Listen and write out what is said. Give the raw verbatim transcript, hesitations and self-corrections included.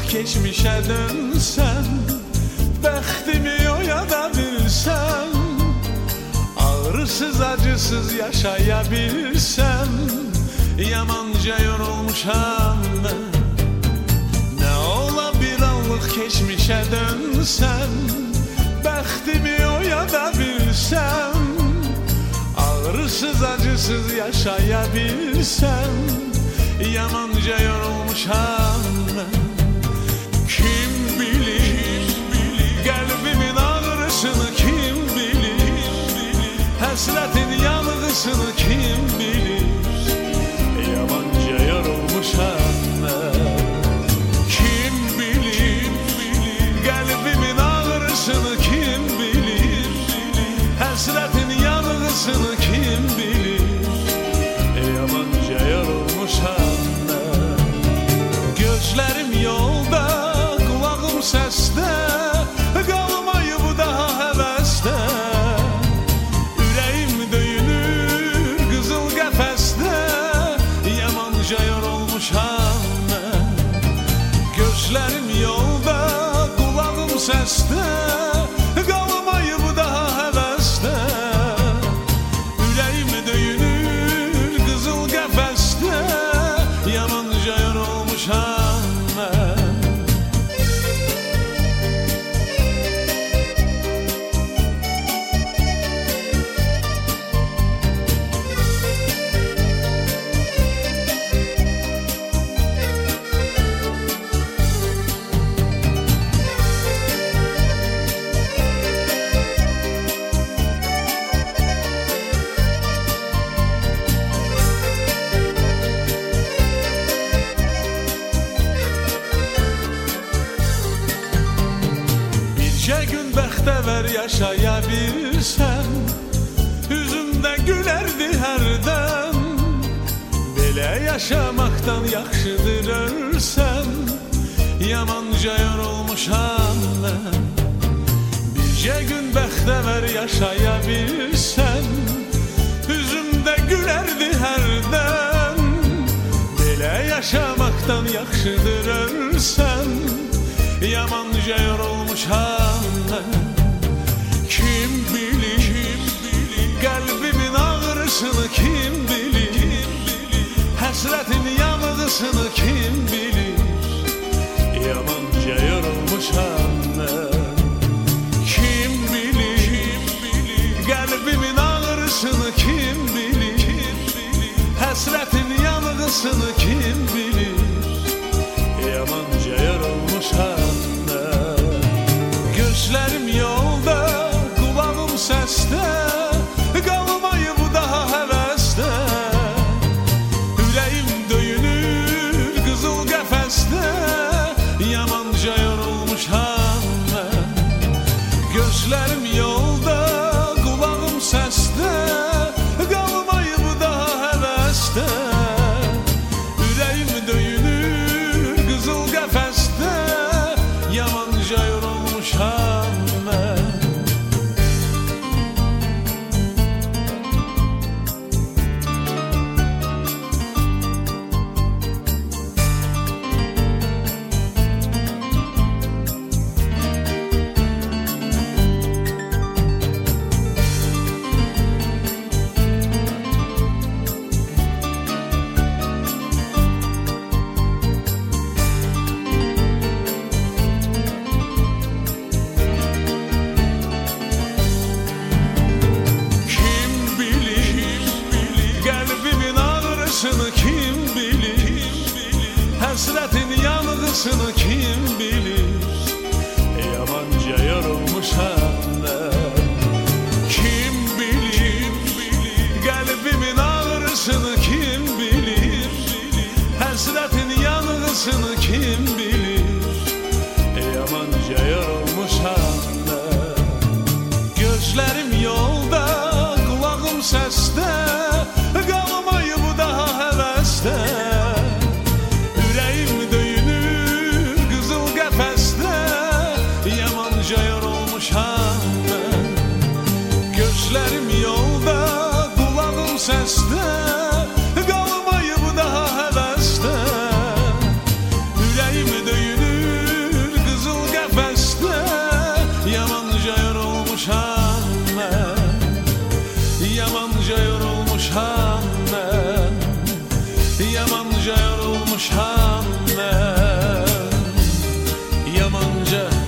geçmişe dönsen, bəxtimi oyada bilsem, ağrısız acısız yaşayabilsem, yamanca yorulmuşam ben. Ne ola bir anlık geçmişe dönsem, bəxtimi oyada bilsem, ağrısız acısız yaşayabilsem, yamanca yorulmuşam ben. Kim bilir, kalbimin ağrısını kim bilir, hasretin yanğısını kim bilir, yamanca yorulmuşam ben. Kim bilir, kalbimin ağrısını kim bilir, hasretin yanğısını kim bilir, yamanca yorulmuşam ben. Gözlerim yolda, kulağım seste, kalmayıb daha həvəsdə. Ürəyim döyünür qızıl qəfəsdə, yamanca yorulmuşam mən. Gözlerim yolda, kulağım seste, kalmayıb daha həvəsdə. Ürəyim döyünür qızıl qəfəsdə, yamanca yorulmuşam mən. Bircə gün bəxtəvər yaşaya bilsəm, üzümdə gülərdi hərdən. Belə yaşamaqdan yaxşıdır ölsəm, yamanca yorulmuşam mən. Bircə gün bəxtəvər yaşaya bilsəm, üzümdə gülərdi hərdən. Belə yaşamaqdan yaxşıdır ölsəm, yamanca yorulmuşam mən. Kim bilir, kalbimin ağrısını kim bilir, hasretin yanğısını kim bilir, yamanca yorulmuşam mən. Kim bilir, kalbimin ağrısını kim bilir, hasretin yanğısını kim bilir, yamanca yorulmuşam mən. Gözlerim yolda, kulağım seste, kalmayıb daha həvəsdə. Ürəyim döyünür qızıl qəfəsdə, yamanca yorulmuşam mən. Gözlerim yolda, kulağım seste, kalmayıb daha həvəsdə. Ürəyim döyünür qızıl qəfəsdə, yamanca yorulmuşam mən. Kim bilir, hasretin yanğısını kim bilir, yamanca yorulmuşam ben. Kim bilir, kalbimin ağrısını kim bilir, hasretin yanğısını kim bilir, yamanca yorulmuşam ben. Gözlerim yolda, kulağım seste, kalmayıb daha həvəsdə. Ürəyim döyünür qızıl qəfəsdə, yamanca yorulmuşam mən. Gözlerim yolda, kulağım seste, kalmayıb daha həvəsdə. Ürəyim yamanca